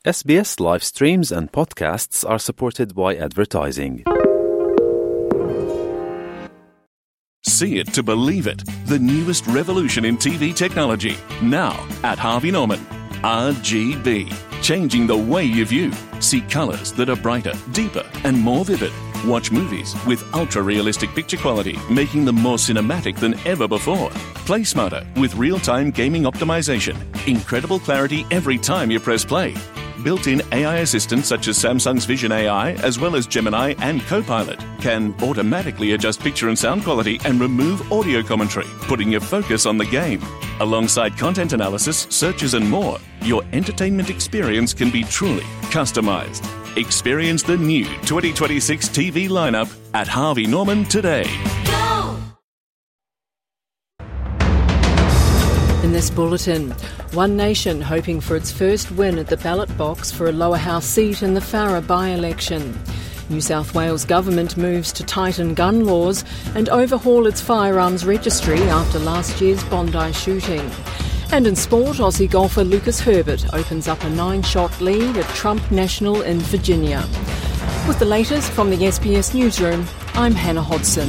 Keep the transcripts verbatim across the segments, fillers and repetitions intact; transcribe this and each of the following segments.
S B S live streams and podcasts are supported by advertising. See it to believe it. The newest revolution in T V technology. Now at Harvey Norman. R G B. Changing the way you view. See colours that are brighter, deeper and more vivid. Watch movies with ultra-realistic picture quality, making them more cinematic than ever before. Play smarter with real-time gaming optimization. Incredible clarity every time you press play. Built-in A I assistants such as Samsung's Vision A I, as well as Gemini and Copilot, can automatically adjust picture and sound quality and remove audio commentary, putting your focus on the game. Alongside content analysis, searches and more, your entertainment experience can be truly customized. Experience the new twenty twenty-six T V lineup at Harvey Norman today. Go! In this bulletin, One Nation hoping for its first win at the ballot box for a lower house seat in the Farrer by-election. New South Wales government moves to tighten gun laws and overhaul its firearms registry after last year's Bondi shooting. And in sport, Aussie golfer Lucas Herbert opens up a nine-shot lead at Trump National in Virginia. With the latest from the S B S Newsroom, I'm Hannah Hodson.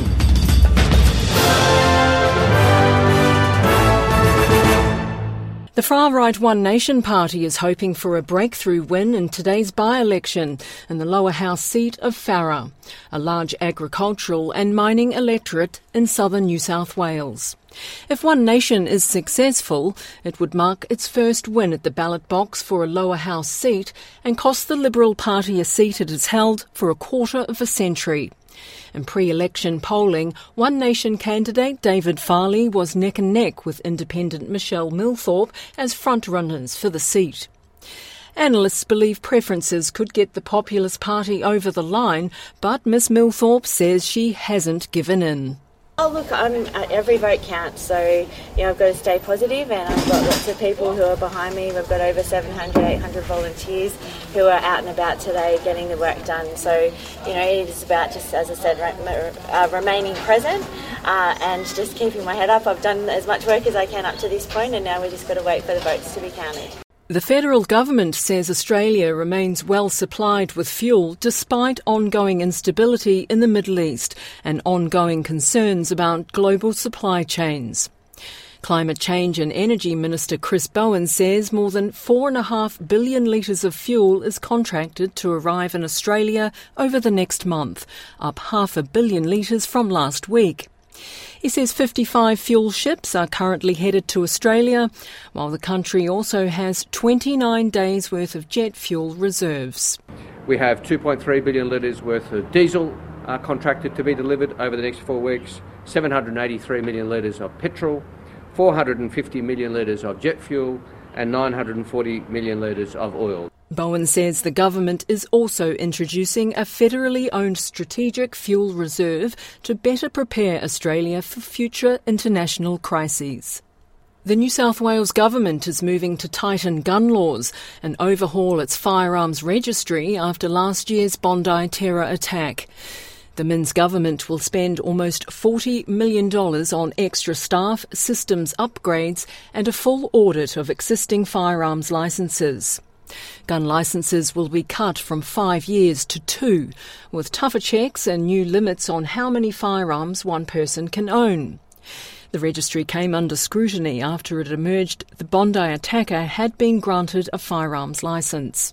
The far-right One Nation party is hoping for a breakthrough win in today's by-election in the lower house seat of Farrer, a large agricultural and mining electorate in southern New South Wales. If One Nation is successful, it would mark its first win at the ballot box for a lower house seat and cost the Liberal Party a seat it has held for a quarter of a century. In pre-election polling, One Nation candidate David Farley was neck and neck with independent Michelle Millthorpe as frontrunners for the seat. Analysts believe preferences could get the Populist Party over the line, but Miss Millthorpe says she hasn't given in. Oh look, I'm, uh, every vote counts, so you know I've got to stay positive, and I've got lots of people who are behind me. We've got over seven hundred, eight hundred volunteers who are out and about today getting the work done. So you know it is about just, as I said, re- uh, remaining present uh, and just keeping my head up. I've done as much work as I can up to this point, and now we just got to wait for the votes to be counted. The federal government says Australia remains well supplied with fuel despite ongoing instability in the Middle East and ongoing concerns about global supply chains. Climate Change and Energy Minister Chris Bowen says more than four and a half billion litres of fuel is contracted to arrive in Australia over the next month, up half a billion litres from last week. He says fifty-five fuel ships are currently headed to Australia, while the country also has twenty-nine days' worth of jet fuel reserves. We have two point three billion litres worth of diesel uh, contracted to be delivered over the next four weeks, seven hundred eighty-three million litres of petrol, four hundred fifty million litres of jet fuel and nine hundred forty million litres of oil. Bowen says the government is also introducing a federally owned strategic fuel reserve to better prepare Australia for future international crises. The New South Wales government is moving to tighten gun laws and overhaul its firearms registry after last year's Bondi terror attack. The Minns government will spend almost forty million dollars on extra staff, systems upgrades and a full audit of existing firearms licences. Gun licences will be cut from five years to two, with tougher checks and new limits on how many firearms one person can own. The registry came under scrutiny after it emerged the Bondi attacker had been granted a firearms licence.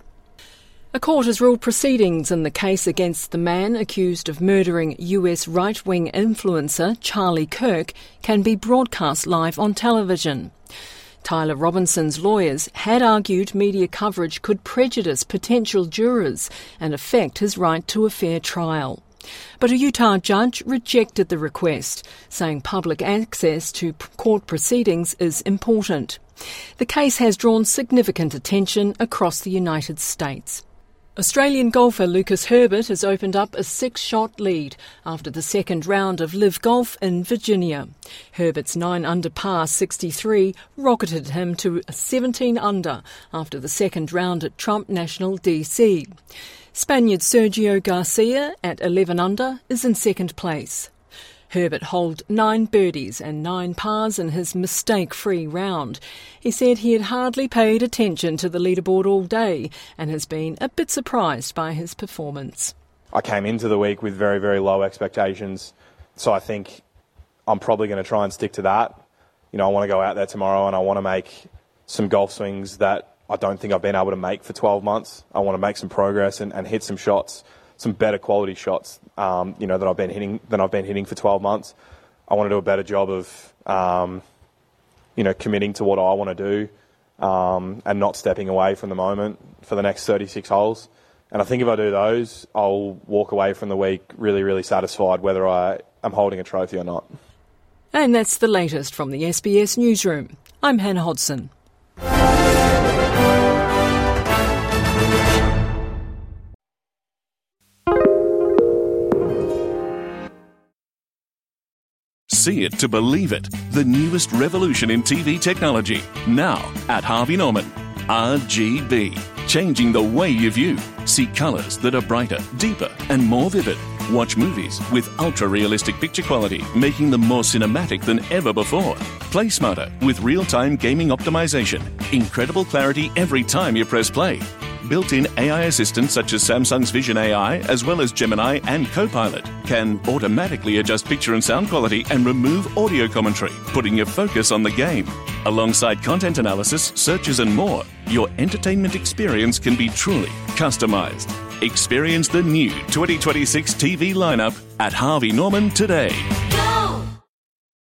A court has ruled proceedings in the case against the man accused of murdering U S right-wing influencer Charlie Kirk can be broadcast live on television. Tyler Robinson's lawyers had argued media coverage could prejudice potential jurors and affect his right to a fair trial. But a Utah judge rejected the request, saying public access to court proceedings is important. The case has drawn significant attention across the United States. Australian golfer Lucas Herbert has opened up a six-shot lead after the second round of Live Golf in Virginia. Herbert's nine under par sixty-three rocketed him to seventeen under after the second round at Trump National D C. Spaniard Sergio Garcia at eleven under is in second place. Herbert holed nine birdies and nine pars in his mistake-free round. He said he had hardly paid attention to the leaderboard all day and has been a bit surprised by his performance. I came into the week with very, very low expectations, so I think I'm probably going to try and stick to that. You know, I want to go out there tomorrow and I want to make some golf swings that I don't think I've been able to make for twelve months. I want to make some progress and, and hit some shots, some better quality shots, um, you know, that I've been hitting than I've been hitting for twelve months. I want to do a better job of, um, you know, committing to what I want to do um, and not stepping away from the moment for the next thirty-six holes. And I think if I do those, I'll walk away from the week really, really satisfied whether I am holding a trophy or not. And that's the latest from the S B S Newsroom. I'm Hannah Hodson. See it to believe it. The newest revolution in T V technology. Now at Harvey Norman. R G B. Changing the way you view. See colours that are brighter, deeper and more vivid. Watch movies with ultra-realistic picture quality, making them more cinematic than ever before. Play smarter with real-time gaming optimization. Incredible clarity every time you press play. Built-in A I assistants such as Samsung's Vision A I, as well as Gemini and Copilot, can automatically adjust picture and sound quality and remove audio commentary, putting your focus on the game. Alongside content analysis, searches and more, your entertainment experience can be truly customized. Experience the new twenty twenty-six T V lineup at Harvey Norman today.